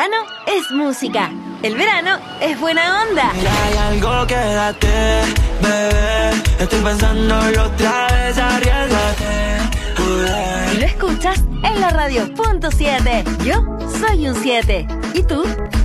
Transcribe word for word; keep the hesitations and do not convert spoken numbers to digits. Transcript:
verano es música. El verano es buena onda. Mira, hay algo, quédate, bebé. Estoy pensándolo otra vez, arriesgate. Y lo escuchas en la radio punto siete. Yo soy un siete. ¿Y tú?